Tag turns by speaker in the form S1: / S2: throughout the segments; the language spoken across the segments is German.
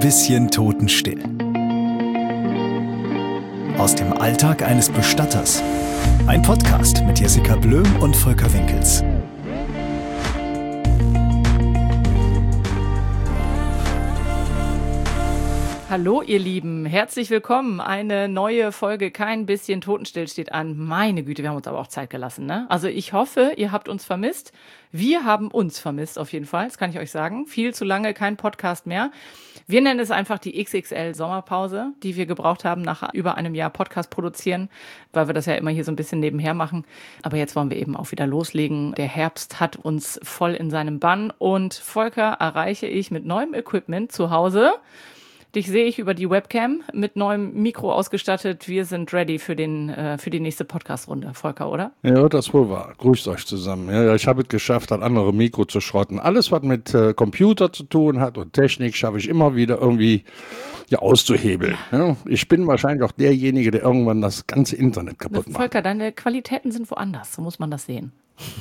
S1: bisschen totenstill. Aus dem Alltag eines Bestatters. Ein Podcast mit Jessica Blöm und Volker Winkels.
S2: Hallo ihr Lieben, herzlich willkommen. Eine neue Folge Kein bisschen Totenstill steht an. Meine Güte, wir haben uns aber auch Zeit gelassen, ne? Also ich hoffe, ihr habt uns vermisst. Wir haben uns vermisst auf jeden Fall, das kann ich euch sagen. Viel zu lange kein Podcast mehr. Wir nennen es einfach die XXL Sommerpause, die wir gebraucht haben nach über einem Jahr Podcast produzieren, weil wir das ja immer hier so ein bisschen nebenher machen. Aber jetzt wollen wir eben auch wieder loslegen. Der Herbst hat uns voll in seinem Bann und Volker erreiche ich mit neuem Equipment zu Hause. Dich sehe ich über die Webcam mit neuem Mikro ausgestattet. Wir sind ready für die nächste Podcast-Runde, Volker, oder?
S3: Ja, das wohl wahr. Grüßt euch zusammen. Ja, ich habe es geschafft, das andere Mikro zu schrotten. Alles, was mit Computer zu tun hat und Technik, schaffe ich immer wieder irgendwie auszuhebeln. Ja, ich bin wahrscheinlich auch derjenige, der irgendwann das ganze Internet kaputt macht.
S2: Volker, deine Qualitäten sind woanders, so muss man das sehen.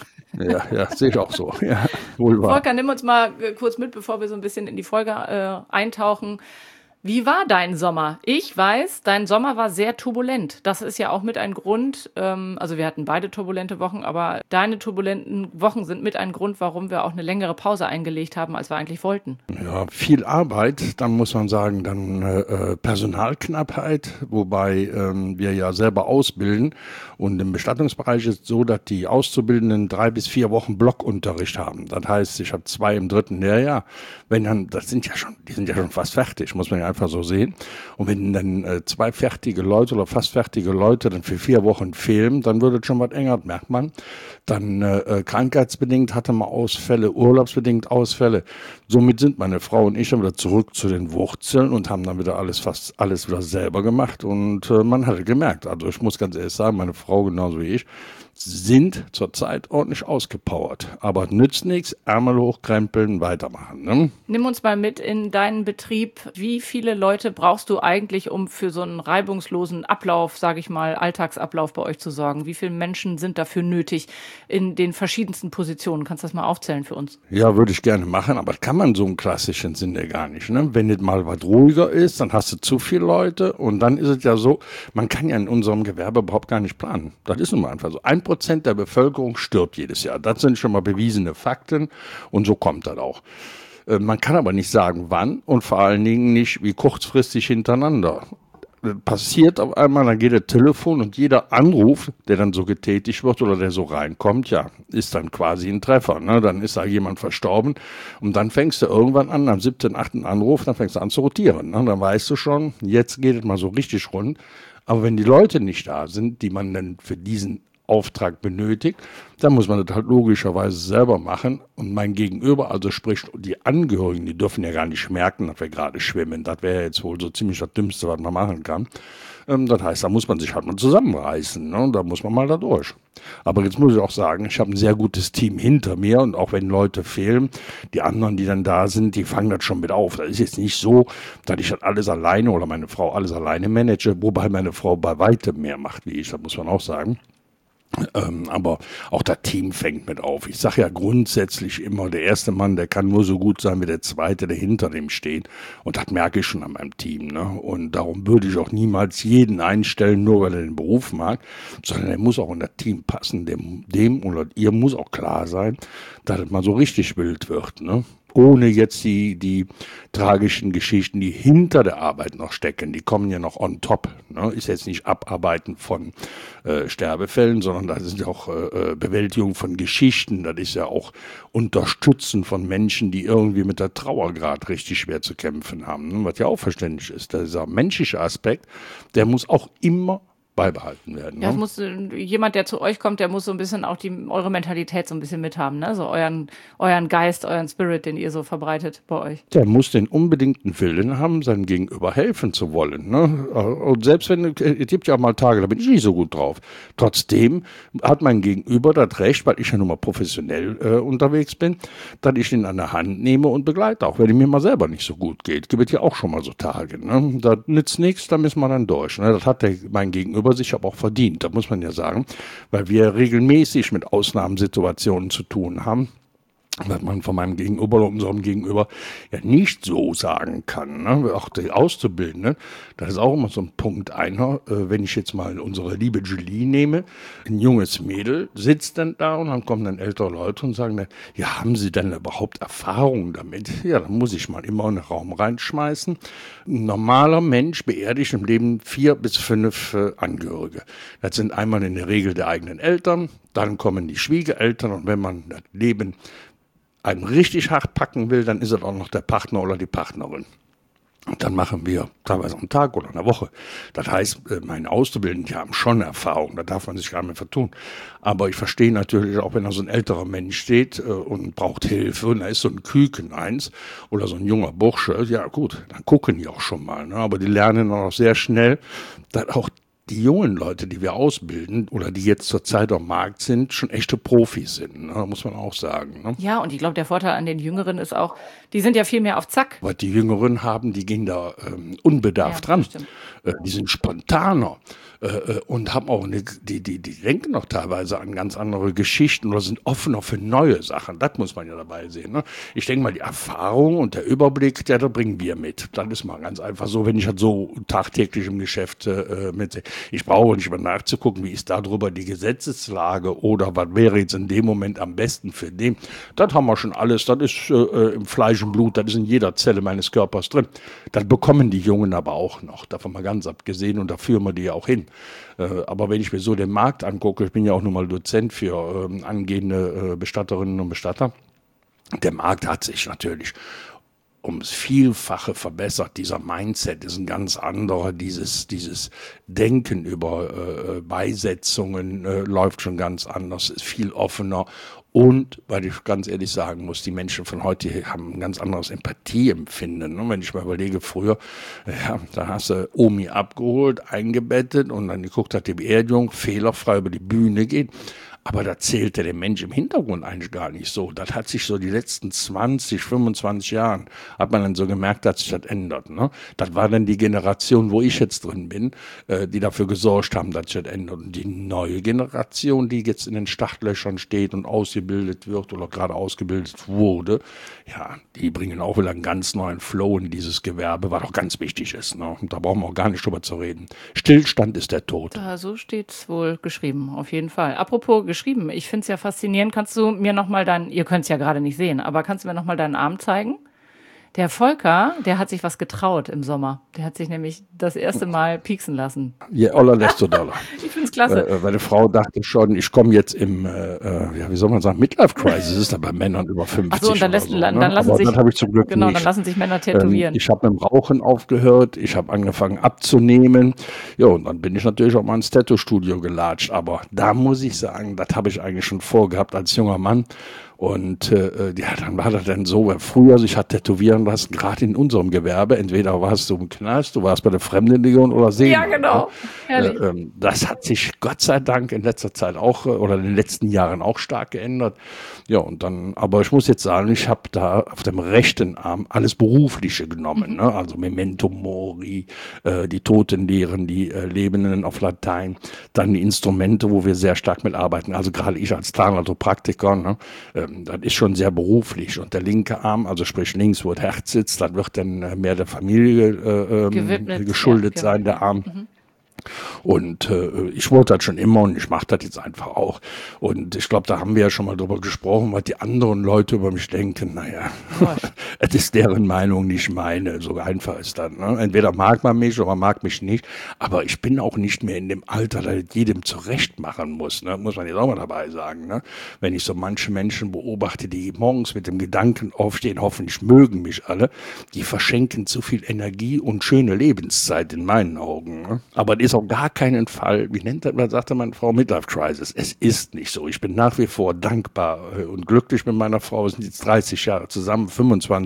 S3: Ja, sehe ich auch so. Ja, wohl wahr.
S2: Volker, nimm uns mal kurz mit, bevor wir so ein bisschen in die Folge eintauchen. Wie war dein Sommer? Ich weiß, dein Sommer war sehr turbulent. Das ist ja auch mit ein Grund, also wir hatten beide turbulente Wochen, aber deine turbulenten Wochen sind mit ein Grund, warum wir auch eine längere Pause eingelegt haben, als wir eigentlich wollten.
S3: Ja, viel Arbeit, dann muss man sagen, dann Personalknappheit, wobei wir ja selber ausbilden. Und im Bestattungsbereich ist es so, dass die Auszubildenden 3 bis 4 Wochen Blockunterricht haben. Das heißt, ich habe 2 im 3. Lehrjahr. Die sind ja schon fast fertig, muss man ja einfach so sehen. Und wenn dann 2 fertige Leute oder fast fertige Leute dann für 4 Wochen fehlen, dann wird es schon was enger, merkt man. Dann krankheitsbedingt hatte man Ausfälle, urlaubsbedingt Ausfälle. Somit sind meine Frau und ich dann wieder zurück zu den Wurzeln und haben dann wieder fast alles wieder selber gemacht. Und man hatte gemerkt, also ich muss ganz ehrlich sagen, meine Frau genauso wie ich, sind zurzeit ordentlich ausgepowert. Aber nützt nichts, Ärmel hochkrempeln, weitermachen. Ne?
S2: Nimm uns mal mit in deinen Betrieb. Wie viele Leute brauchst du eigentlich, um für so einen reibungslosen Ablauf, sage ich mal, Alltagsablauf bei euch zu sorgen? Wie viele Menschen sind dafür nötig in den verschiedensten Positionen? Kannst du das mal aufzählen für uns?
S3: Ja, würde ich gerne machen, aber das kann man so im klassischen Sinne gar nicht. Ne? Wenn nicht mal was ruhiger ist, dann hast du zu viele Leute und dann ist es ja so, man kann ja in unserem Gewerbe überhaupt gar nicht planen. Das ist nun mal einfach so. 1% der Bevölkerung stirbt jedes Jahr. Das sind schon mal bewiesene Fakten und so kommt das auch. Man kann aber nicht sagen, wann und vor allen Dingen nicht, wie kurzfristig hintereinander. Passiert auf einmal, dann geht das Telefon und jeder Anruf, der dann so getätigt wird oder der so reinkommt, ja, ist dann quasi ein Treffer. Ne? Dann ist da jemand verstorben und dann fängst du irgendwann an, am 7., 8. Anruf, dann fängst du an zu rotieren. Ne? Dann weißt du schon, jetzt geht es mal so richtig rund. Aber wenn die Leute nicht da sind, die man dann für diesen Auftrag benötigt, dann muss man das halt logischerweise selber machen. Und mein Gegenüber, also sprich die Angehörigen, die dürfen ja gar nicht merken, dass wir gerade schwimmen. Das wäre jetzt wohl so ziemlich das Dümmste, was man machen kann. Das heißt, da muss man sich halt mal zusammenreißen. Ne? Da muss man mal da durch. Aber jetzt muss ich auch sagen, ich habe ein sehr gutes Team hinter mir. Und auch wenn Leute fehlen, die anderen, die dann da sind, die fangen das schon mit auf. Das ist jetzt nicht so, dass ich das alles alleine oder meine Frau alles alleine manage, wobei meine Frau bei weitem mehr macht wie ich, das muss man auch sagen. Aber auch das Team fängt mit auf. Ich sage ja grundsätzlich immer, der erste Mann, der kann nur so gut sein wie der zweite, der hinter dem steht. Und das merke ich schon an meinem Team. Ne? Und darum würde ich auch niemals jeden einstellen, nur weil er den Beruf mag, sondern er muss auch in das Team passen. Dem oder ihr muss auch klar sein, dass es mal so richtig wild wird. Ne? Ohne jetzt die tragischen Geschichten, die hinter der Arbeit noch stecken, die kommen ja noch on top. Ne? Ist jetzt nicht Abarbeiten von Sterbefällen, sondern das ist ja auch Bewältigung von Geschichten, das ist ja auch Unterstützen von Menschen, die irgendwie mit der Trauer gerade richtig schwer zu kämpfen haben. Ne? Was ja auch verständlich ist, dieser menschliche Aspekt, der muss auch immer beibehalten werden.
S2: Ja, es muss jemand, der zu euch kommt, der muss so ein bisschen auch eure Mentalität so ein bisschen mithaben, ne? So euren Geist, euren Spirit, den ihr so verbreitet bei euch.
S3: Der muss den unbedingten Willen haben, seinem Gegenüber helfen zu wollen. Ne? Und selbst wenn, es gibt ja auch mal Tage, da bin ich nicht so gut drauf. Trotzdem hat mein Gegenüber das Recht, weil ich ja nun mal professionell unterwegs bin, dass ich ihn an der Hand nehme und begleite, auch wenn es mir mal selber nicht so gut geht. Gibt ja auch schon mal so Tage. Ne? Da nützt nichts, da müssen wir dann durch. Ne? Das hat mein Gegenüber sich aber auch verdient, das muss man ja sagen, weil wir regelmäßig mit Ausnahmesituationen zu tun haben. was man von meinem Gegenüber oder unserem Gegenüber ja nicht so sagen kann. Ne? Auch die Auszubildenden, das ist auch immer so ein Punkt einer. Wenn ich jetzt mal unsere liebe Julie nehme, ein junges Mädel sitzt dann da und dann kommen dann ältere Leute und sagen dann, ja, haben Sie denn überhaupt Erfahrung damit? Ja, dann muss ich mal immer in den Raum reinschmeißen. Ein normaler Mensch beerdigt im Leben 4 bis 5 Angehörige. Das sind einmal in der Regel die eigenen Eltern, dann kommen die Schwiegereltern und wenn man das Leben einem richtig hart packen will, dann ist es auch noch der Partner oder die Partnerin. Und dann machen wir teilweise am Tag oder eine Woche. Das heißt, meine Auszubildenden, die haben schon Erfahrung, da darf man sich gar nicht vertun. Aber ich verstehe natürlich auch, wenn da so ein älterer Mensch steht und braucht Hilfe und da ist so ein Küken eins oder so ein junger Bursche, ja gut, dann gucken die auch schon mal. Ne? Aber die lernen dann auch sehr schnell, dass auch die jungen Leute, die wir ausbilden oder die jetzt zurzeit am Markt sind, schon echte Profis sind, ne? Muss man auch sagen. Ne?
S2: Ja, und ich glaube, der Vorteil an den Jüngeren ist auch, die sind ja viel mehr auf Zack.
S3: Was die Jüngeren haben, die gehen da unbedarft dran. Die sind spontaner und haben auch die denken noch teilweise an ganz andere Geschichten oder sind offener für neue Sachen. Das muss man ja dabei sehen. Ne? Ich denke mal, die Erfahrung und der Überblick, ja, da bringen wir mit. Das ist mal ganz einfach so, wenn ich halt so tagtäglich im Geschäft mitsehe. Ich brauche nicht mal nachzugucken, wie ist darüber die Gesetzeslage oder was wäre jetzt in dem Moment am besten für den. Das haben wir schon alles. Das ist im Fleisch und Blut, das ist in jeder Zelle meines Körpers drin. Das bekommen die Jungen aber auch noch. Davon mal ganz abgesehen und da führen wir die ja auch hin. Aber wenn ich mir so den Markt angucke, ich bin ja auch nun mal Dozent für angehende Bestatterinnen und Bestatter, der Markt hat sich natürlich ums Vielfache verbessert. Dieser Mindset ist ein ganz anderer. Dieses Denken über Beisetzungen läuft schon ganz anders, ist viel offener. Und, weil ich ganz ehrlich sagen muss, die Menschen von heute haben ein ganz anderes Empathieempfinden. Und wenn ich mal überlege, früher, ja, da hast du Omi abgeholt, eingebettet und dann geguckt, hat die Beerdigung fehlerfrei über die Bühne geht. Aber da zählte der Mensch im Hintergrund eigentlich gar nicht so. Das hat sich so die letzten 20, 25 Jahren, hat man dann so gemerkt, dass sich das ändert. Ne? Das war dann die Generation, wo ich jetzt drin bin, die dafür gesorgt haben, dass sich das ändert. Und die neue Generation, die jetzt in den Startlöchern steht und ausgebildet wird oder gerade ausgebildet wurde, ja, die bringen auch wieder einen ganz neuen Flow in dieses Gewerbe, was auch ganz wichtig ist. Ne? Und da brauchen wir auch gar nicht drüber zu reden. Stillstand ist der Tod.
S2: Ja, so steht's wohl geschrieben, auf jeden Fall. Apropos geschrieben, ich finde es ja faszinierend. Kannst du mir nochmal ihr könnt es ja gerade nicht sehen, aber kannst du mir nochmal deinen Arm zeigen? Der Volker, der hat sich was getraut im Sommer. Der hat sich nämlich das erste Mal pieksen lassen.
S3: Je oller, desto doller.
S2: Ich finde es klasse.
S3: Meine Frau dachte schon, ich komme jetzt im, wie soll man sagen, Midlife-Crisis ist da bei Männern über 50.
S2: Ach so, und dann
S3: das habe ich zum Glück nicht.
S2: Dann lassen sich Männer tätowieren.
S3: Ich habe mit dem Rauchen aufgehört, ich habe angefangen abzunehmen. Ja, und dann bin ich natürlich auch mal ins Tattoo-Studio gelatscht. Aber da muss ich sagen, das habe ich eigentlich schon vorgehabt als junger Mann. Und ja, dann war das dann so, früher sich hat tätowieren lassen, gerade in unserem Gewerbe, entweder warst du im Knast, du warst bei der Fremdenlegion oder Seemann.
S2: Ja, genau.
S3: Herrlich. Das hat sich Gott sei Dank in letzter Zeit auch oder in den letzten Jahren auch stark geändert. Ja, und dann, aber ich muss jetzt sagen, ich habe da auf dem rechten Arm alles Berufliche genommen, ne? Also Memento Mori, die Totenlehren, die Lebenden auf Latein, dann die Instrumente, wo wir sehr stark mitarbeiten, also gerade ich als Zahnarthropraktiker, ne? Das ist schon sehr beruflich. Und der linke Arm, also sprich links, wo das Herz sitzt, das wird dann mehr der Familie geschuldet sein, der Arm. Und ich wollte das schon immer und ich mache das jetzt einfach auch. Und ich glaube, da haben wir ja schon mal drüber gesprochen, was die anderen Leute über mich denken. Naja, es ist deren Meinung, nicht meine. So einfach ist das. Ne? Entweder mag man mich oder mag mich nicht. Aber ich bin auch nicht mehr in dem Alter, dass ich jedem zurecht machen muss. Ne? Muss man jetzt auch mal dabei sagen. Ne? Wenn ich so manche Menschen beobachte, die morgens mit dem Gedanken aufstehen, hoffentlich mögen mich alle, die verschenken zu viel Energie und schöne Lebenszeit in meinen Augen. Ne? Aber das ist auf gar keinen Fall, sagte meine Frau, Midlife Crisis. Es ist nicht so. Ich bin nach wie vor dankbar und glücklich mit meiner Frau. Wir sind jetzt 30 Jahre zusammen, 25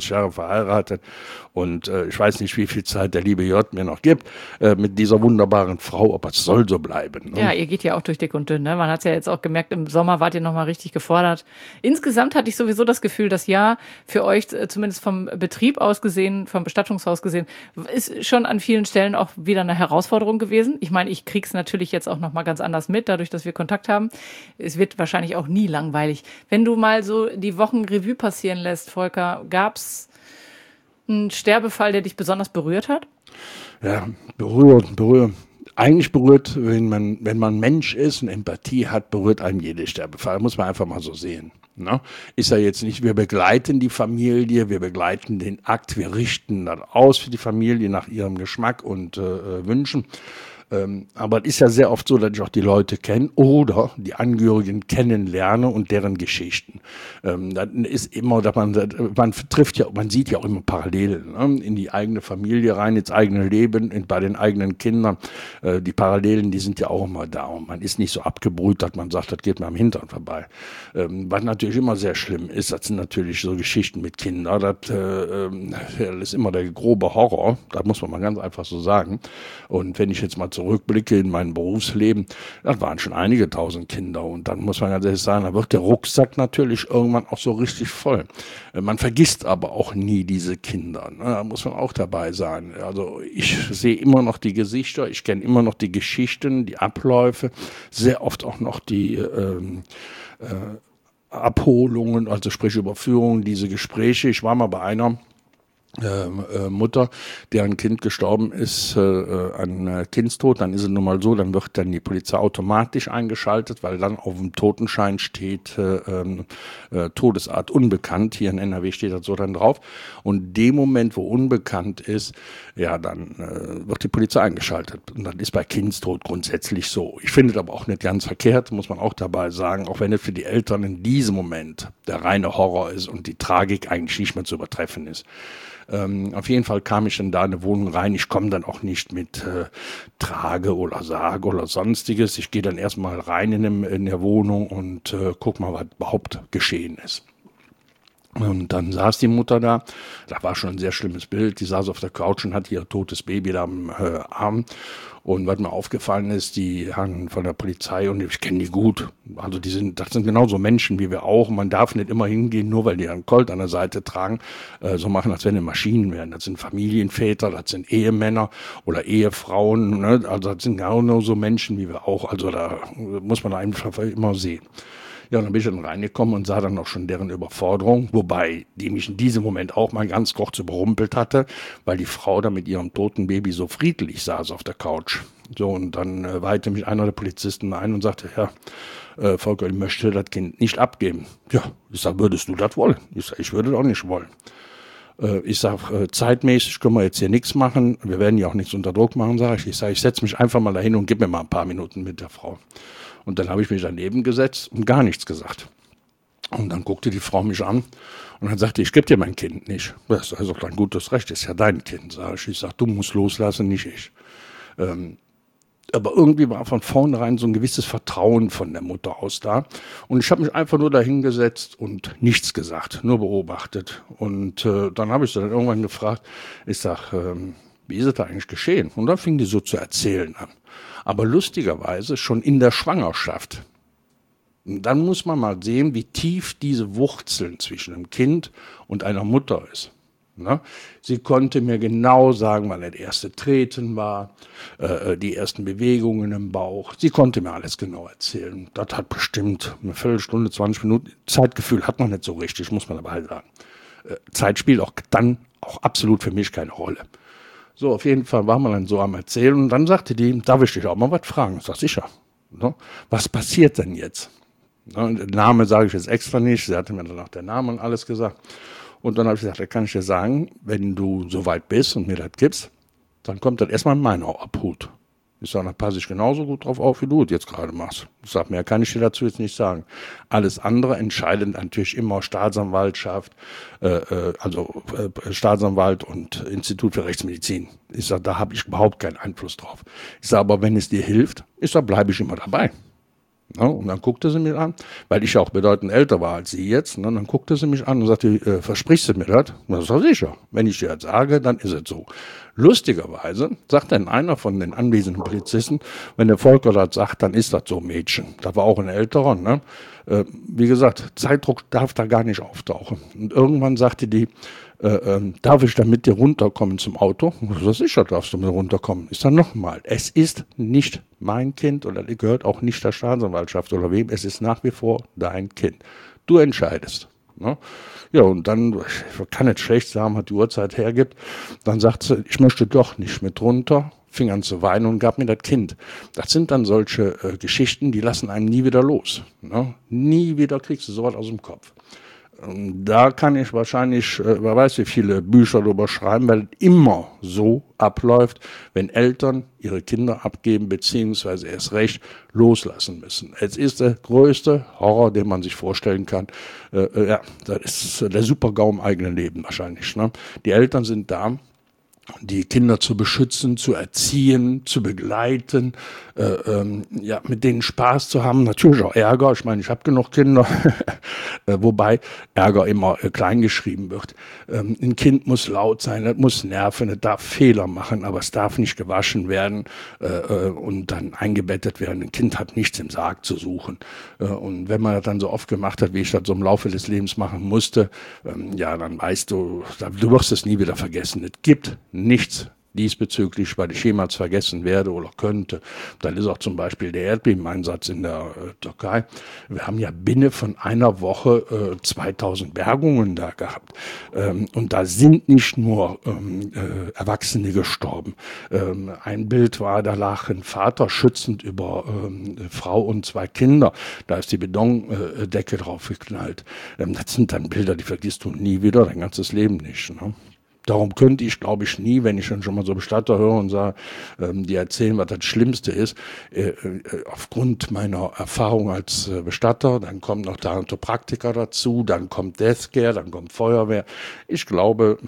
S3: 25 Jahre verheiratet und ich weiß nicht, wie viel Zeit der liebe J mir noch gibt mit dieser wunderbaren Frau, aber es soll so bleiben. Ne?
S2: Ja, ihr geht ja auch durch dick und dünn, ne? Man hat es ja jetzt auch gemerkt, im Sommer wart ihr nochmal richtig gefordert. Insgesamt hatte ich sowieso das Gefühl, das Jahr für euch, zumindest vom Betrieb aus gesehen, vom Bestattungshaus gesehen, ist schon an vielen Stellen auch wieder eine Herausforderung gewesen. Ich meine, ich krieg's natürlich jetzt auch nochmal ganz anders mit, dadurch, dass wir Kontakt haben. Es wird wahrscheinlich auch nie langweilig. Wenn du mal so die Wochen Revue passieren lässt, Volker, gab's einen Sterbefall, der dich besonders berührt hat?
S3: Ja, berührt. Eigentlich berührt, wenn man Mensch ist und Empathie hat, berührt einem jede Sterbefall. Muss man einfach mal so sehen. Ne? Ist ja jetzt nicht, wir begleiten die Familie, wir begleiten den Akt, wir richten das aus für die Familie nach ihrem Geschmack und Wünschen. Aber es ist ja sehr oft so, dass ich auch die Leute kenne oder die Angehörigen kennenlerne und deren Geschichten. Das ist immer, dass man trifft ja, man sieht ja auch immer Parallelen, ne? In die eigene Familie rein, ins eigene Leben, bei den eigenen Kindern. Die Parallelen, die sind ja auch immer da und man ist nicht so abgebrüht, dass man sagt, das geht mir am Hintern vorbei. Was natürlich immer sehr schlimm ist, das sind natürlich so Geschichten mit Kindern. Das ist immer der grobe Horror, das muss man mal ganz einfach so sagen. Und wenn ich jetzt mal zurückblicke in mein Berufsleben, das waren schon einige tausend Kinder und dann muss man ganz ehrlich sagen, da wird der Rucksack natürlich irgendwann auch so richtig voll. Man vergisst aber auch nie diese Kinder, ne? Da muss man auch dabei sein. Also ich sehe immer noch die Gesichter, ich kenne immer noch die Geschichten, die Abläufe, sehr oft auch noch die Abholungen, also sprich Überführungen, diese Gespräche. Ich war mal bei einer Mutter, deren Kind gestorben ist an Kindstod, dann ist es nun mal so, dann wird dann die Polizei automatisch eingeschaltet, weil dann auf dem Totenschein steht Todesart unbekannt, hier in NRW steht das so dann drauf und dem Moment, wo unbekannt ist, ja, dann wird die Polizei eingeschaltet und das ist bei Kindstod grundsätzlich so. Ich finde es aber auch nicht ganz verkehrt, muss man auch dabei sagen, auch wenn es für die Eltern in diesem Moment der reine Horror ist und die Tragik eigentlich nicht mehr zu übertreffen ist. Auf jeden Fall kam ich dann da in eine Wohnung rein. Ich komme dann auch nicht mit Trage oder Sarg oder sonstiges. Ich gehe dann erstmal rein in der Wohnung und guck mal, was überhaupt geschehen ist. Und dann saß die Mutter da war schon ein sehr schlimmes Bild, die saß auf der Couch und hatte ihr totes Baby da am Arm. Und was mir aufgefallen ist, die haben von der Polizei, und ich kenne die gut, also das sind genauso Menschen wie wir auch. Man darf nicht immer hingehen, nur weil die einen Colt an der Seite tragen, so machen, als wenn die Maschinen wären. Das sind Familienväter, das sind Ehemänner oder Ehefrauen, ne? Also das sind genauso Menschen wie wir auch. Also da muss man einfach immer sehen. Ja, und dann bin ich dann reingekommen und sah dann auch schon deren Überforderung, wobei die mich in diesem Moment auch mal ganz kurz überrumpelt hatte, weil die Frau da mit ihrem toten Baby so friedlich saß auf der Couch. So, und dann weihte mich einer der Polizisten ein und sagte, ja, Volker, ich möchte das Kind nicht abgeben. Ja, ich sag, würdest du das wollen? Ich sag, ich würde das auch nicht wollen. Ich sag, zeitmäßig können wir jetzt hier nichts machen, wir werden ja auch nichts unter Druck machen, sage ich. Ich sag, ich setze mich einfach mal dahin und gib mir mal ein paar Minuten mit der Frau. Und dann habe ich mich daneben gesetzt und gar nichts gesagt. Und dann guckte die Frau mich an und dann sagte, ich gebe dir mein Kind nicht. Das ist also dein gutes Recht, das ist ja dein Kind, sage ich. Ich sage, du musst loslassen, nicht ich. Aber irgendwie war von vornherein so ein gewisses Vertrauen von der Mutter aus da. Und ich habe mich einfach nur dahingesetzt und nichts gesagt, nur beobachtet. Und dann habe ich sie dann irgendwann gefragt, ich sage, wie ist es da eigentlich geschehen? Und dann fing die so zu erzählen an. Aber lustigerweise schon in der Schwangerschaft. Und dann muss man mal sehen, wie tief diese Wurzeln zwischen einem Kind und einer Mutter ist. Ne? Sie konnte mir genau sagen, wann das erste Treten war, die ersten Bewegungen im Bauch. Sie konnte mir alles genau erzählen. Das hat bestimmt eine Viertelstunde, 20 Minuten. Zeitgefühl hat man nicht so richtig, muss man dabei sagen. Zeit spielt auch dann auch absolut für mich keine Rolle. So, auf jeden Fall war man dann so am Erzählen und dann sagte die, darf ich dich auch mal was fragen? Ich sag, sicher. Ne? Was passiert denn jetzt? Ne? Den Namen sage ich jetzt extra nicht, sie hatte mir danach den Namen und alles gesagt. Und dann habe ich gesagt, da kann ich dir sagen, wenn du so weit bist und mir das gibst, dann kommt das erstmal in meine Obhut. Ich sage, da passe ich genauso gut drauf auf, wie du es jetzt gerade machst. Ich sage, mehr kann ich dir dazu jetzt nicht sagen. Alles andere entscheidet natürlich immer Staatsanwaltschaft, Staatsanwalt und Institut für Rechtsmedizin. Ich sage, da habe ich überhaupt keinen Einfluss drauf. Ich sage, aber wenn es dir hilft, ich sage, bleibe ich immer dabei. Ne? Und dann guckte sie mich an, weil ich ja auch bedeutend älter war als sie jetzt. Ne? Dann guckte sie mich an und sagte, versprichst du mir das? Das ist doch sicher. Wenn ich dir das sage, dann ist es so. Lustigerweise sagt dann einer von den anwesenden Polizisten, wenn der Volker das sagt, dann ist das so, Mädchen. Das war auch ein älterer. Ne? Wie gesagt, Zeitdruck darf da gar nicht auftauchen. Und irgendwann sagte die, darf ich dann mit dir runterkommen zum Auto? So sicher darfst du mit runterkommen. Ich sage nochmal, es ist nicht mein Kind oder gehört auch nicht der Staatsanwaltschaft oder wem. Es ist nach wie vor dein Kind. Du entscheidest. Ne? Ja, und dann, ich kann nicht schlecht sagen, was die Uhrzeit hergibt, dann sagt sie, ich möchte doch nicht mit runter, fing an zu weinen und gab mir das Kind. Das sind dann solche Geschichten, die lassen einem nie wieder los. Ne? Nie wieder kriegst du sowas aus dem Kopf. Da kann ich wahrscheinlich, wer weiß wie viele Bücher darüber schreiben, weil es immer so abläuft, wenn Eltern ihre Kinder abgeben, beziehungsweise erst recht loslassen müssen. Es ist der größte Horror, den man sich vorstellen kann. Ja, das ist der Super-GAU im eigenen Leben wahrscheinlich. Ne? Die Eltern sind da, die Kinder zu beschützen, zu erziehen, zu begleiten, ja, mit denen Spaß zu haben, natürlich auch Ärger. Ich meine, ich habe genug Kinder, wobei Ärger immer klein geschrieben wird. Ein Kind muss laut sein, es muss nerven, es darf Fehler machen, aber es darf nicht gewaschen werden und dann eingebettet werden. Ein Kind hat nichts im Sarg zu suchen. Und wenn man das dann so oft gemacht hat, wie ich das so im Laufe des Lebens machen musste, ja, dann weißt du, du wirst es nie wieder vergessen. Es gibt nichts diesbezüglich, weil ich jemals vergessen werde oder könnte. Dann ist auch zum Beispiel der Erdbebeneinsatz in der Türkei. Wir haben ja binnen von einer Woche 2000 Bergungen da gehabt. Und da sind nicht nur Erwachsene gestorben. Ein Bild war, da lag ein Vater schützend über Frau und 2 Kinder. Da ist die Betondecke drauf geknallt. Das sind dann Bilder, die vergisst du nie wieder, dein ganzes Leben nicht. Ne? Darum könnte ich, glaube ich, nie, wenn ich dann schon mal so Bestatter höre und sage, die erzählen, was das Schlimmste ist, aufgrund meiner Erfahrung als Bestatter, dann kommt noch Thanatopraktiker dazu, dann kommt Deathcare, dann kommt Feuerwehr. Ich glaube,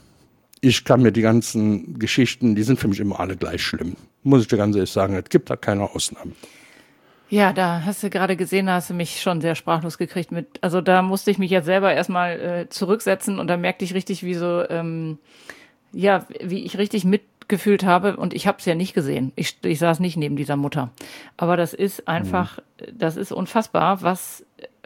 S3: ich kann mir die ganzen Geschichten, die sind für mich immer alle gleich schlimm. Muss ich dir ganz ehrlich sagen, es gibt da keine Ausnahmen.
S2: Ja, da hast du gerade gesehen, da hast du mich schon sehr sprachlos gekriegt also da musste ich mich jetzt selber erstmal zurücksetzen und da merkte ich richtig, wie so, ja, wie ich richtig mitgefühlt habe und ich habe es ja nicht gesehen. Ich saß nicht neben dieser Mutter. Aber das ist einfach, das ist unfassbar, was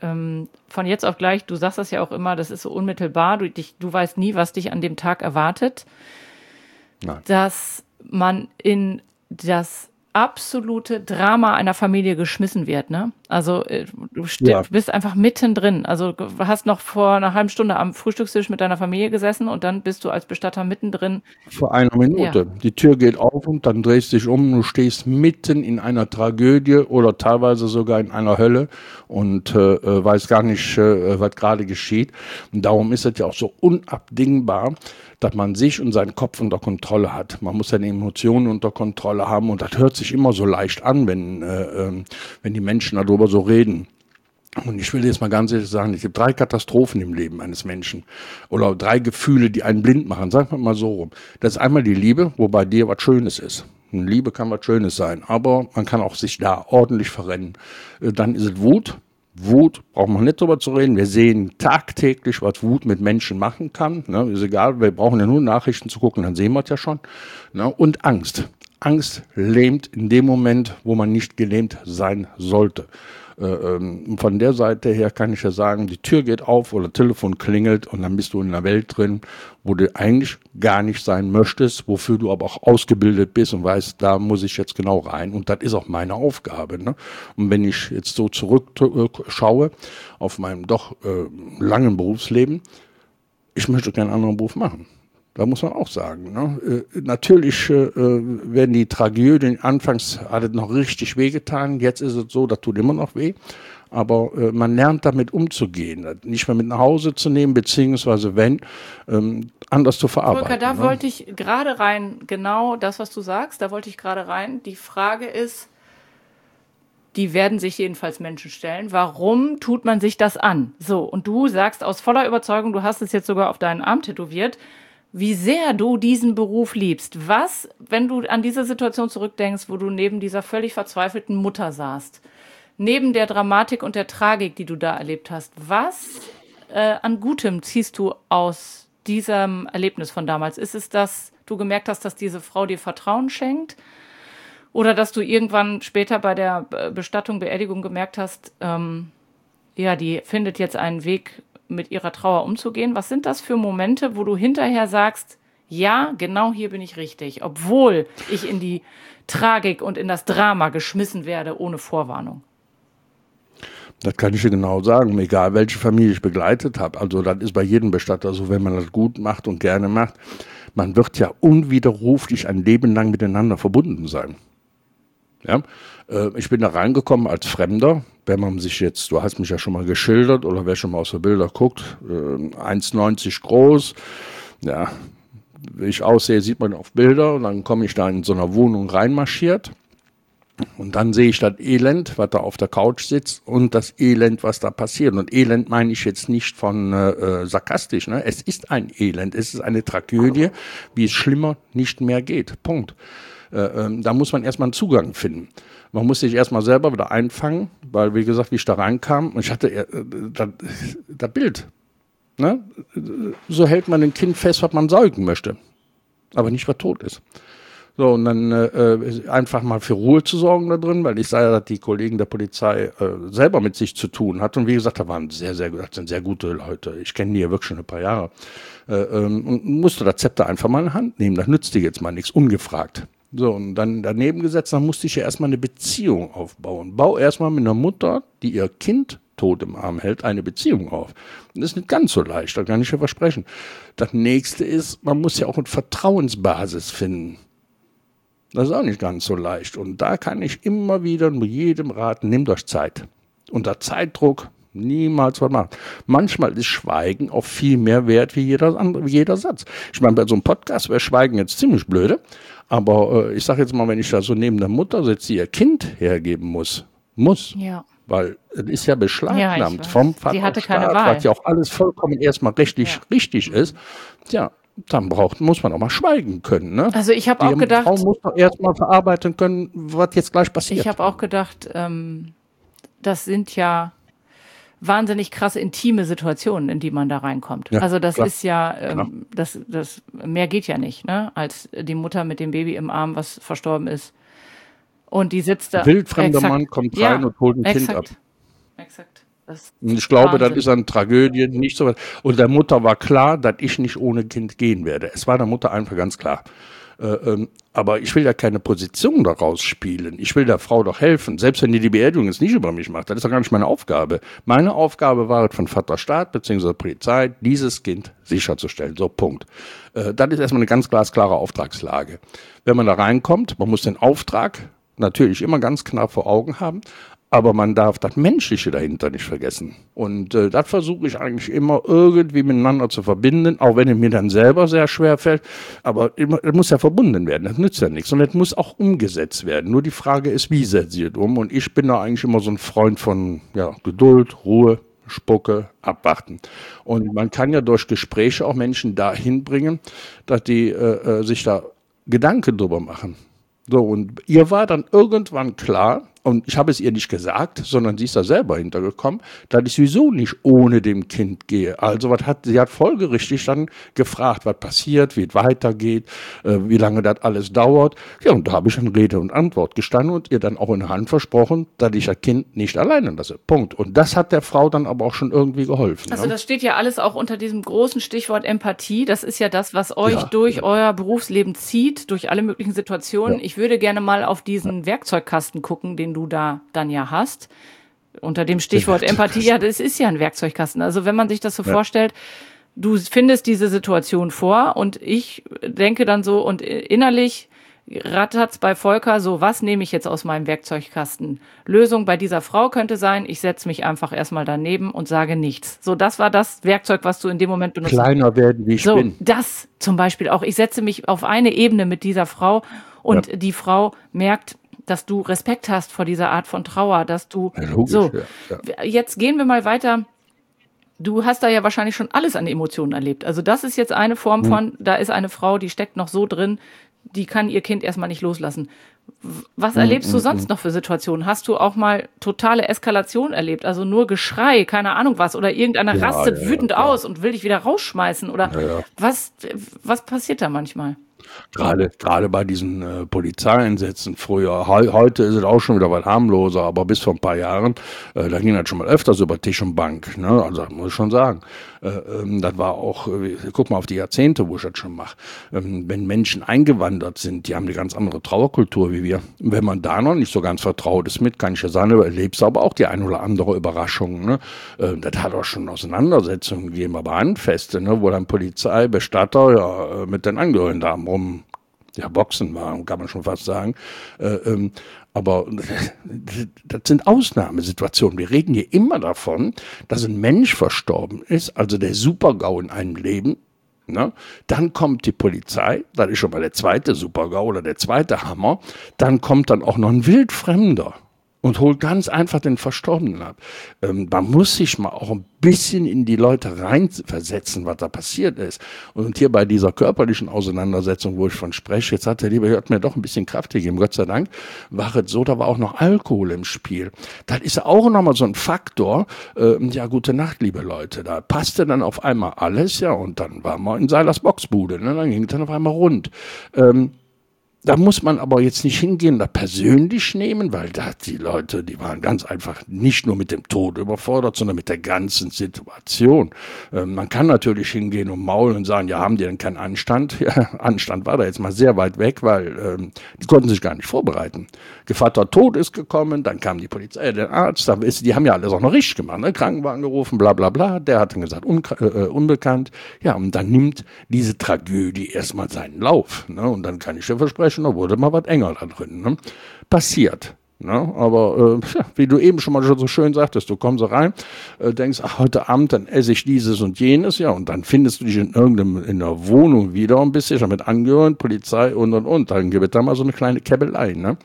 S2: von jetzt auf gleich, du sagst das ja auch immer, das ist so unmittelbar, du weißt nie, was dich an dem Tag erwartet,
S3: Nein.
S2: dass man in das absolute Drama einer Familie geschmissen wird, ne? Also du bist einfach mittendrin. Also du hast noch vor einer halben Stunde am Frühstückstisch mit deiner Familie gesessen und dann bist du als Bestatter mittendrin.
S3: Vor einer Minute. Ja. Die Tür geht auf und dann drehst du dich um und du stehst mitten in einer Tragödie oder teilweise sogar in einer Hölle und weißt gar nicht, was gerade geschieht. Und darum ist es ja auch so unabdingbar, dass man sich und seinen Kopf unter Kontrolle hat. Man muss seine Emotionen unter Kontrolle haben und das hört sich immer so leicht an, wenn die Menschen darüber so reden. Und ich will jetzt mal ganz ehrlich sagen, es gibt 3 Katastrophen im Leben eines Menschen oder 3 Gefühle, die einen blind machen. Sagen wir mal so rum. Das ist einmal die Liebe, wo bei dir was Schönes ist. Und Liebe kann was Schönes sein, aber man kann auch sich da ordentlich verrennen. Dann ist es Wut. Wut, braucht man nicht drüber zu reden. Wir sehen tagtäglich, was Wut mit Menschen machen kann. Ne? Ist egal, wir brauchen ja nur Nachrichten zu gucken, dann sehen wir es ja schon. Ne? Und Angst. Angst lähmt in dem Moment, wo man nicht gelähmt sein sollte. Von der Seite her kann ich ja sagen, die Tür geht auf oder Telefon klingelt und dann bist du in einer Welt drin, wo du eigentlich gar nicht sein möchtest, wofür du aber auch ausgebildet bist und weißt, da muss ich jetzt genau rein und das ist auch meine Aufgabe. Ne? Und wenn ich jetzt so zurückschaue auf meinem doch langen Berufsleben, ich möchte keinen anderen Beruf machen. Da muss man auch sagen. Ne? Natürlich werden die Tragödien, anfangs hat es noch richtig wehgetan, jetzt ist es so, das tut immer noch weh. Aber man lernt damit umzugehen, nicht mehr mit nach Hause zu nehmen, beziehungsweise wenn, anders zu verarbeiten.
S2: Volker, da wollte ich gerade rein, genau das, was du sagst, da wollte ich gerade rein. Die Frage ist, die werden sich jedenfalls Menschen stellen. Warum tut man sich das an? So, und du sagst aus voller Überzeugung, du hast es jetzt sogar auf deinen Arm tätowiert, wie sehr du diesen Beruf liebst. Was, wenn du an diese Situation zurückdenkst, wo du neben dieser völlig verzweifelten Mutter saßt, neben der Dramatik und der Tragik, die du da erlebt hast, was an Gutem ziehst du aus diesem Erlebnis von damals? Ist es, dass du gemerkt hast, dass diese Frau dir Vertrauen schenkt? Oder dass du irgendwann später bei der Beerdigung gemerkt hast, die findet jetzt einen Weg, mit ihrer Trauer umzugehen? Was sind das für Momente, wo du hinterher sagst, ja, genau hier bin ich richtig, obwohl ich in die Tragik und in das Drama geschmissen werde, ohne Vorwarnung?
S3: Das kann ich dir genau sagen, egal welche Familie ich begleitet habe. Also das ist bei jedem Bestatter so, wenn man das gut macht und gerne macht. Man wird ja unwiderruflich ein Leben lang miteinander verbunden sein. Ja? Ich bin da reingekommen als Fremder, wenn man sich jetzt, du hast mich ja schon mal geschildert oder wer schon mal aus der Bilder guckt, 1,90 groß, ja, wie ich aussehe, sieht man auf Bilder und dann komme ich da in so einer Wohnung reinmarschiert und dann sehe ich das Elend, was da auf der Couch sitzt und das Elend, was da passiert. Und Elend meine ich jetzt nicht von sarkastisch, ne? Es ist ein Elend, es ist eine Tragödie, wie es schlimmer nicht mehr geht, Punkt. Da muss man erstmal einen Zugang finden. Man muss sich erstmal selber wieder einfangen, weil, wie gesagt, wie ich da reinkam, und ich hatte das Bild. Ne? So hält man ein Kind fest, was man säugen möchte, aber nicht, was tot ist. So, und dann einfach mal für Ruhe zu sorgen da drin, weil ich sah ja, dass die Kollegen der Polizei selber mit sich zu tun hatten. Und wie gesagt, da waren das sind sehr gute Leute. Ich kenne die ja wirklich schon ein paar Jahre. Und musste das Zepter einfach mal in die Hand nehmen. Das nützt dir jetzt mal nichts, ungefragt. So, und dann daneben gesetzt, dann musste ich ja erstmal eine Beziehung aufbauen. Bau erstmal mit einer Mutter, die ihr Kind tot im Arm hält, eine Beziehung auf. Und das ist nicht ganz so leicht, da kann ich ja versprechen. Das nächste ist, man muss ja auch eine Vertrauensbasis finden. Das ist auch nicht ganz so leicht. Und da kann ich immer wieder nur jedem raten, nehmt euch Zeit. Unter Zeitdruck niemals was machen. Manchmal ist Schweigen auch viel mehr wert wie jeder Satz. Ich meine, bei so einem Podcast wäre Schweigen jetzt ziemlich blöde. Aber ich sage jetzt mal, wenn ich da so neben der Mutter sitze, die ihr Kind hergeben muss. Ja. Weil es ist ja beschlagnahmt vom Vaterstaat, was ja auch alles vollkommen erstmal rechtlich richtig ist. Tja, dann muss man auch mal schweigen können. Ne?
S2: Also ich habe auch gedacht,
S3: Frau muss doch erstmal verarbeiten können, was jetzt gleich passiert.
S2: Ich habe auch gedacht, das sind ja wahnsinnig krasse intime Situationen, in die man da reinkommt. Ja, also das klar. Ist ja, das mehr geht ja nicht, ne, als die Mutter mit dem Baby im Arm, was verstorben ist. Und die sitzt da.
S3: Wildfremder Mann kommt rein und holt ein Kind ab. Exakt. Und ich glaube, Wahnsinn. Das ist eine Tragödie, nicht so was. Und der Mutter war klar, dass ich nicht ohne Kind gehen werde. Es war der Mutter einfach ganz klar. Aber ich will ja keine Position daraus spielen. Ich will der Frau doch helfen. Selbst wenn die Beerdigung jetzt nicht über mich macht, das ist doch gar nicht meine Aufgabe. Meine Aufgabe war es von Vaterstaat bzw. Polizei, dieses Kind sicherzustellen. So, Punkt. Das ist erstmal eine ganz glasklare Auftragslage. Wenn man da reinkommt, man muss den Auftrag natürlich immer ganz knapp vor Augen haben, aber man darf das Menschliche dahinter nicht vergessen. Und das versuche ich eigentlich immer irgendwie miteinander zu verbinden, auch wenn es mir dann selber sehr schwer fällt. Aber es muss ja verbunden werden, das nützt ja nichts. Und es muss auch umgesetzt werden. Nur die Frage ist, wie setzt ihr es um? Und ich bin da eigentlich immer so ein Freund von Geduld, Ruhe, Spucke, abwarten. Und man kann ja durch Gespräche auch Menschen dahin bringen, dass die sich da Gedanken drüber machen. So, und ihr war dann irgendwann klar, und ich habe es ihr nicht gesagt, sondern sie ist da selber hintergekommen, dass ich sowieso nicht ohne dem Kind gehe. Also sie hat folgerichtig dann gefragt, was passiert, wie es weitergeht, wie lange das alles dauert. Ja, und da habe ich dann Rede und Antwort gestanden und ihr dann auch in der Hand versprochen, dass ich das Kind nicht alleine lasse. Punkt. Und das hat der Frau dann aber auch schon irgendwie geholfen.
S2: Also das steht ja alles auch unter diesem großen Stichwort Empathie. Das ist ja das, was euch durch euer Berufsleben zieht, durch alle möglichen Situationen. Ja. Ich würde gerne mal auf diesen Werkzeugkasten gucken, den du da dann ja hast. Unter dem Stichwort Empathie, ja, das ist ja ein Werkzeugkasten. Also wenn man sich das so vorstellt, du findest diese Situation vor und ich denke dann so und innerlich rattert's bei Volker so, was nehme ich jetzt aus meinem Werkzeugkasten? Lösung bei dieser Frau könnte sein, ich setze mich einfach erstmal daneben und sage nichts. So, das war das Werkzeug, was du in dem Moment benutzt hast.
S3: Kleiner werden, wie ich bin.
S2: Das zum Beispiel auch. Ich setze mich auf eine Ebene mit dieser Frau und die Frau merkt, dass du Respekt hast vor dieser Art von Trauer, dass du Jetzt gehen wir mal weiter. Du hast da ja wahrscheinlich schon alles an Emotionen erlebt. Also das ist jetzt eine Form von, da ist eine Frau, die steckt noch so drin, die kann ihr Kind erstmal nicht loslassen. Was erlebst du sonst noch für Situationen? Hast du auch mal totale Eskalation erlebt? Also nur Geschrei, keine Ahnung was, oder irgendeiner rastet wütend aus und will dich wieder rausschmeißen? Oder was passiert da manchmal?
S3: Gerade bei diesen Polizeieinsätzen früher, heute ist es auch schon wieder was harmloser, aber bis vor ein paar Jahren, da ging das schon mal öfters über Tisch und Bank, ne? Also das muss ich schon sagen. Das war auch, guck mal auf die Jahrzehnte, wo ich das schon mache. Wenn Menschen eingewandert sind, die haben eine ganz andere Trauerkultur wie wir. Und wenn man da noch nicht so ganz vertraut ist mit, kann ich ja sagen, du erlebst aber auch die ein oder andere Überraschung. Ne? Das hat auch schon Auseinandersetzungen gegeben, aber Handfeste, ne? Wo dann Polizei, Bestatter mit den Angehörigen da boxen war, kann man schon fast sagen. Aber das sind Ausnahmesituationen. Wir reden hier immer davon, dass ein Mensch verstorben ist, also der Super-GAU in einem Leben. Ne? Dann kommt die Polizei, das ist schon mal der zweite Super-GAU oder der zweite Hammer. Dann kommt dann auch noch ein Wildfremder und holt ganz einfach den Verstorbenen ab. Man muss sich mal auch ein bisschen in die Leute reinversetzen, was da passiert ist. Und hier bei dieser körperlichen Auseinandersetzung, wo ich von spreche, jetzt hat der liebe Gott mir doch ein bisschen Kraft gegeben, Gott sei Dank, war es so, da war auch noch Alkohol im Spiel. Das ist auch nochmal so ein Faktor, gute Nacht, liebe Leute, da passte dann auf einmal alles, ja, und dann waren wir in Seilers Boxbude, ne? Dann ging es dann auf einmal rund. Da muss man aber jetzt nicht hingehen, da persönlich nehmen, weil da die Leute, die waren ganz einfach nicht nur mit dem Tod überfordert, sondern mit der ganzen Situation. Man kann natürlich hingehen und maulen und sagen, ja, haben die denn keinen Anstand? Ja, Anstand war da jetzt mal sehr weit weg, weil die konnten sich gar nicht vorbereiten. Gevatter Tod ist gekommen, dann kam die Polizei, der Arzt, die haben ja alles auch noch richtig gemacht, ne? Krankenwagen gerufen, bla bla bla, der hat dann gesagt, unbekannt. Ja, und dann nimmt diese Tragödie erstmal seinen Lauf. Ne? Und dann kann ich dir versprechen, da wurde mal was enger da drin. Ne? Passiert. Ne? Aber wie du eben schon mal so schön sagtest, du kommst rein, denkst, ach, heute Abend, dann esse ich dieses und jenes, ja, und dann findest du dich in einer Wohnung wieder und bist sicher mit Angehörigen, Polizei und. Dann gibt es da mal so eine kleine Käbelei. Ne?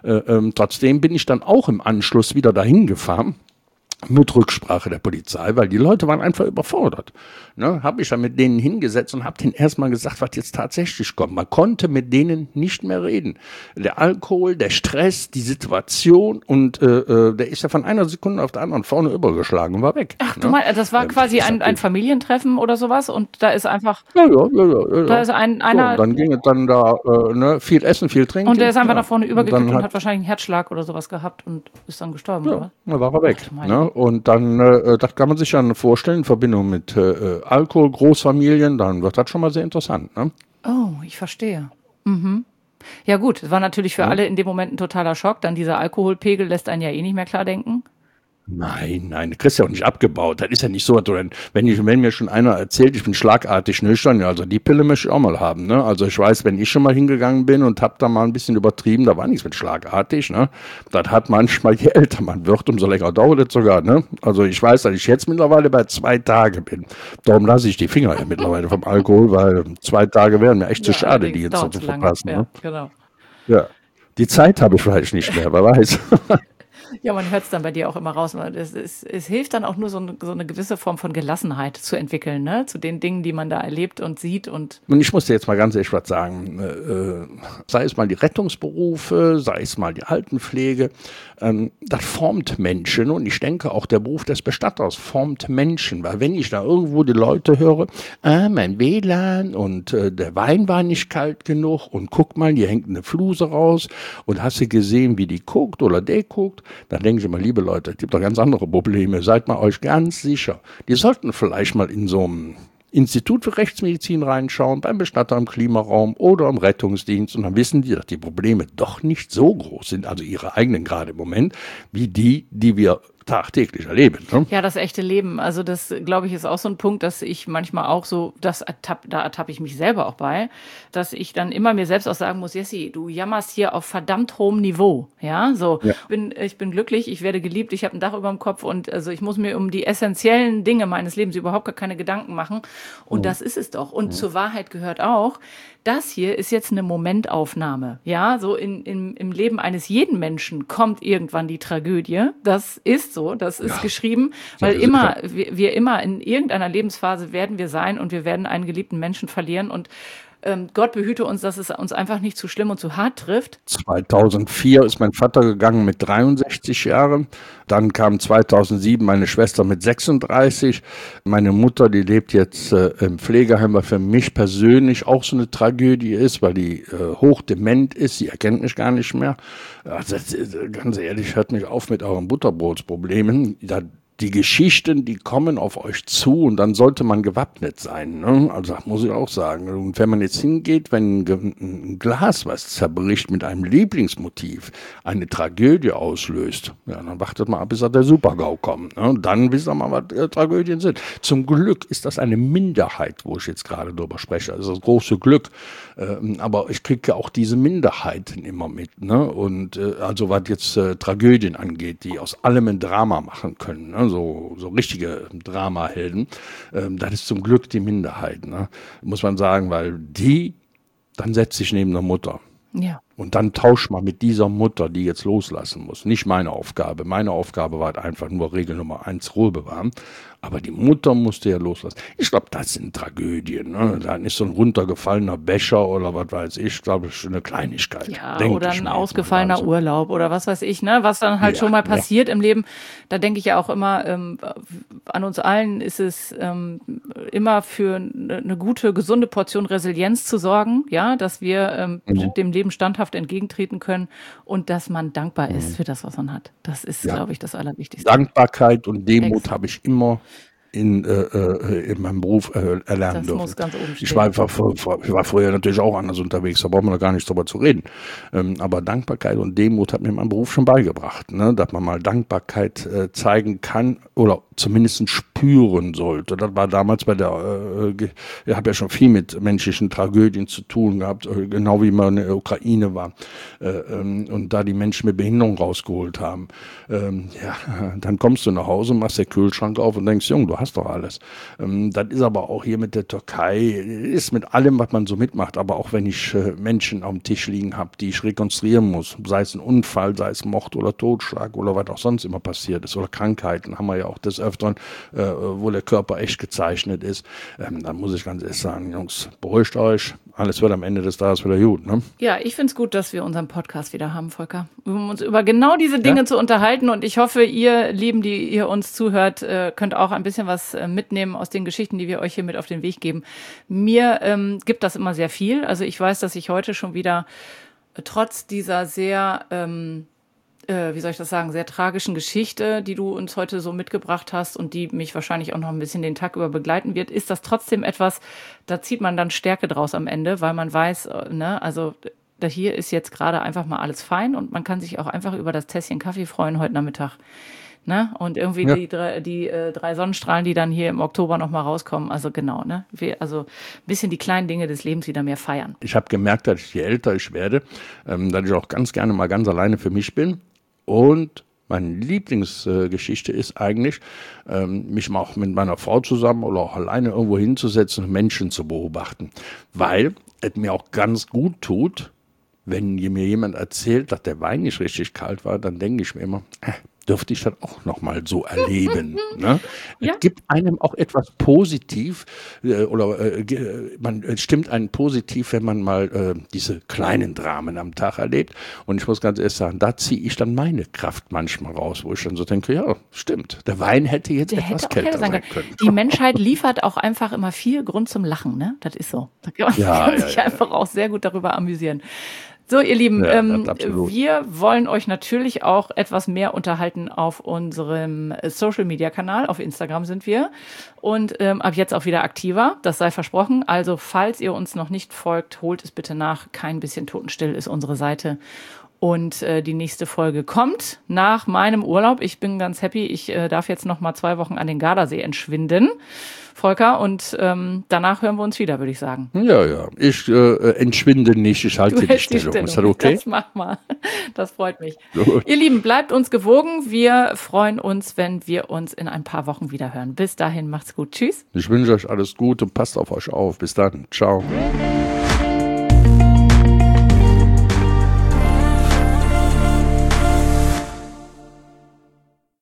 S3: Trotzdem bin ich dann auch im Anschluss wieder dahin gefahren, mit Rücksprache der Polizei, weil die Leute waren einfach überfordert. Ne, habe ich dann mit denen hingesetzt und habe denen erstmal gesagt, was jetzt tatsächlich kommt. Man konnte mit denen nicht mehr reden. Der Alkohol, der Stress, die Situation und der ist ja von einer Sekunde auf der anderen vorne übergeschlagen und war weg.
S2: Ach, du meinst, das war quasi ein Familientreffen oder sowas und da ist einfach...
S3: Ja.
S2: Da ist einer...
S3: So, dann ging es dann da, viel essen, viel trinken.
S2: Und der ist einfach nach vorne übergekippt und hat wahrscheinlich einen Herzschlag oder sowas gehabt und ist dann gestorben, oder?
S3: Dann war er weg. Ne? Und dann, das kann man sich dann vorstellen, in Verbindung mit Alkohol, Großfamilien, dann wird das schon mal sehr interessant. Ne?
S2: Oh, ich verstehe. Mhm. Ja gut, es war natürlich für alle in dem Moment ein totaler Schock. Dann dieser Alkoholpegel lässt einen ja eh nicht mehr klar denken.
S3: Nein, du kriegst ja auch nicht abgebaut. Das ist ja nicht so, wenn mir schon einer erzählt, ich bin schlagartig nüchtern, ja, also die Pille möchte ich auch mal haben. Ne? Also ich weiß, wenn ich schon mal hingegangen bin und hab da mal ein bisschen übertrieben, da war nichts mit schlagartig. Ne? Das hat manchmal, je älter man wird, umso länger dauert es sogar. Ne? Also ich weiß, dass ich jetzt mittlerweile bei 2 Tagen bin. Darum lasse ich die Finger ja mittlerweile vom Alkohol, weil 2 Tage wären mir echt zu schade, die jetzt so zu verpassen. Ne?
S2: Genau.
S3: Ja, die Zeit habe ich vielleicht nicht mehr, wer weiß.
S2: Ja, man hört es dann bei dir auch immer raus. Es hilft dann auch nur so eine gewisse Form von Gelassenheit zu entwickeln, ne? Zu den Dingen, die man da erlebt und sieht. Und
S3: ich muss dir jetzt mal ganz ehrlich was sagen, sei es mal die Rettungsberufe, sei es mal die Altenpflege, das formt Menschen und ich denke auch der Beruf des Bestatters formt Menschen, weil wenn ich da irgendwo die Leute höre, mein WLAN und der Wein war nicht kalt genug und guck mal, hier hängt eine Fluse raus und hast du gesehen, wie die guckt oder der guckt, dann denke ich immer, liebe Leute, es gibt doch ganz andere Probleme, seid mal euch ganz sicher. Die sollten vielleicht mal in so einem Institut für Rechtsmedizin reinschauen, beim Bestatter im Klimaraum oder im Rettungsdienst und dann wissen die, dass die Probleme doch nicht so groß sind, also ihre eigenen gerade im Moment, wie die wir tagtäglich erleben. Ne?
S2: Ja, das echte Leben. Also das, glaube ich, ist auch so ein Punkt, dass ich manchmal auch so, da ertappe ich mich selber auch bei, dass ich dann immer mir selbst auch sagen muss, Jessie, du jammerst hier auf verdammt hohem Niveau. Ja, so. Ja. Ich bin glücklich, ich werde geliebt, ich habe ein Dach über dem Kopf und also ich muss mir um die essentiellen Dinge meines Lebens überhaupt gar keine Gedanken machen. Und das ist es doch. Und zur Wahrheit gehört auch, das hier ist jetzt eine Momentaufnahme. Ja, so im Leben eines jeden Menschen kommt irgendwann die Tragödie. Das ist so, das ist geschrieben, weil wir immer in irgendeiner Lebensphase werden wir sein und wir werden einen geliebten Menschen verlieren und Gott behüte uns, dass es uns einfach nicht zu schlimm und zu hart trifft.
S3: 2004 ist mein Vater gegangen mit 63 Jahren. Dann kam 2007 meine Schwester mit 36. Meine Mutter, die lebt jetzt im Pflegeheim, was für mich persönlich auch so eine Tragödie ist, weil die hochdement ist. Sie erkennt mich gar nicht mehr. Also, ganz ehrlich, hört mich auf mit euren Butterbrotsproblemen. Die Geschichten, die kommen auf euch zu und dann sollte man gewappnet sein. Ne? Also muss ich auch sagen. Und wenn man jetzt hingeht, wenn ein Glas, was zerbricht mit einem Lieblingsmotiv, eine Tragödie auslöst, ja, dann wartet mal ab, bis der Super-GAU kommt. Ne? Und dann wisst ihr mal, was Tragödien sind. Zum Glück ist das eine Minderheit, wo ich jetzt gerade drüber spreche. Das ist das große Glück. Aber ich kriege auch diese Minderheiten immer mit. Ne? Und also was jetzt Tragödien angeht, die aus allem ein Drama machen können, ne? So richtige Dramahelden, das ist zum Glück die Minderheit, ne? Muss man sagen, weil dann setzt sich neben der Mutter.
S2: Ja.
S3: Und dann tausch mal mit dieser Mutter, die jetzt loslassen muss. Nicht meine Aufgabe. Meine Aufgabe war halt einfach nur Regel Nummer 1, Ruhe bewahren. Aber die Mutter musste ja loslassen. Ich glaube, das sind Tragödien. Ne? Dann ist so ein runtergefallener Becher oder was weiß ich, glaube ich, eine Kleinigkeit.
S2: Ja, oder ein ausgefallener Urlaub oder was weiß ich, ne? Was dann halt schon mal passiert im Leben. Da denke ich ja auch immer, an uns allen ist es immer für eine gute, gesunde Portion Resilienz zu sorgen, ja, dass wir dem Leben standhaft entgegentreten können und dass man dankbar ist für das, was man hat. Das ist, glaube ich, das Allerwichtigste.
S3: Dankbarkeit und Demut habe ich immer in meinem Beruf erlernen dürfen.
S2: Muss ganz oben stehen.
S3: Ich war früher natürlich auch anders unterwegs, da braucht man da gar nicht drüber zu reden. Aber Dankbarkeit und Demut hat mir mein Beruf schon beigebracht, ne? Dass man mal Dankbarkeit zeigen kann oder zumindest spüren sollte. Das war damals ich habe ja schon viel mit menschlichen Tragödien zu tun gehabt, genau wie man in der Ukraine war und da die Menschen mit Behinderung rausgeholt haben. Dann kommst du nach Hause, machst den Kühlschrank auf und denkst, Junge, du hast doch alles. Das ist aber auch hier mit der Türkei, ist mit allem, was man so mitmacht, aber auch wenn ich Menschen auf dem Tisch liegen habe, die ich rekonstruieren muss, sei es ein Unfall, sei es Mord oder Totschlag oder was auch sonst immer passiert ist oder Krankheiten, haben wir ja auch des Öfteren, wo der Körper echt gezeichnet ist, dann muss ich ganz ehrlich sagen, Jungs, beruhigt euch, alles wird am Ende des Tages wieder gut. Ne?
S2: Ja, ich finde es gut, dass wir unseren Podcast wieder haben, Volker, um uns über genau diese Dinge zu unterhalten und ich hoffe, ihr Lieben, die ihr uns zuhört, könnt auch ein bisschen was mitnehmen aus den Geschichten, die wir euch hier mit auf den Weg geben. Mir gibt das immer sehr viel. Also ich weiß, dass ich heute schon wieder trotz dieser sehr, sehr tragischen Geschichte, die du uns heute so mitgebracht hast und die mich wahrscheinlich auch noch ein bisschen den Tag über begleiten wird, ist das trotzdem etwas, da zieht man dann Stärke draus am Ende, weil man weiß, ne, also hier ist jetzt gerade einfach mal alles fein und man kann sich auch einfach über das Tässchen Kaffee freuen heute Nachmittag. Ne? Und irgendwie die drei Sonnenstrahlen, die dann hier im Oktober nochmal rauskommen. Also genau, ne? Also ein bisschen die kleinen Dinge des Lebens wieder mehr feiern.
S3: Ich habe gemerkt, dass je älter ich werde, dass ich auch ganz gerne mal ganz alleine für mich bin. Und meine Lieblingsgeschichte ist eigentlich, mich mal auch mit meiner Frau zusammen oder auch alleine irgendwo hinzusetzen und Menschen zu beobachten. Weil es mir auch ganz gut tut, wenn mir jemand erzählt, dass der Wein nicht richtig kalt war, dann denke ich mir immer, dürfte ich das auch noch mal so erleben. Ne? Ja. Es gibt einem auch etwas positiv es stimmt einen positiv, wenn man mal diese kleinen Dramen am Tag erlebt. Und ich muss ganz ehrlich sagen, da ziehe ich dann meine Kraft manchmal raus, wo ich dann so denke, ja, stimmt, der Wein hätte jetzt etwas kälter sein können.
S2: Die Menschheit liefert auch einfach immer viel Grund zum Lachen, ne? Das ist so. Da kann man sich einfach auch sehr gut darüber amüsieren. So, ihr Lieben, wir wollen euch natürlich auch etwas mehr unterhalten auf unserem Social-Media-Kanal. Auf Instagram sind wir und ab jetzt auch wieder aktiver, das sei versprochen. Also, falls ihr uns noch nicht folgt, holt es bitte nach. Kein bisschen totenstill ist unsere Seite. Und die nächste Folge kommt nach meinem Urlaub. Ich bin ganz happy. Ich darf jetzt noch mal 2 Wochen an den Gardasee entschwinden, Volker. Und danach hören wir uns wieder, würde ich sagen.
S3: Ja. Ich entschwinde nicht. Ich halte die Stellung. Ist das okay?
S2: Das mach mal. Das freut mich. Gut. Ihr Lieben, bleibt uns gewogen. Wir freuen uns, wenn wir uns in ein paar Wochen wieder hören. Bis dahin, macht's gut. Tschüss.
S3: Ich wünsche euch alles Gute. Passt auf euch auf. Bis dann. Ciao.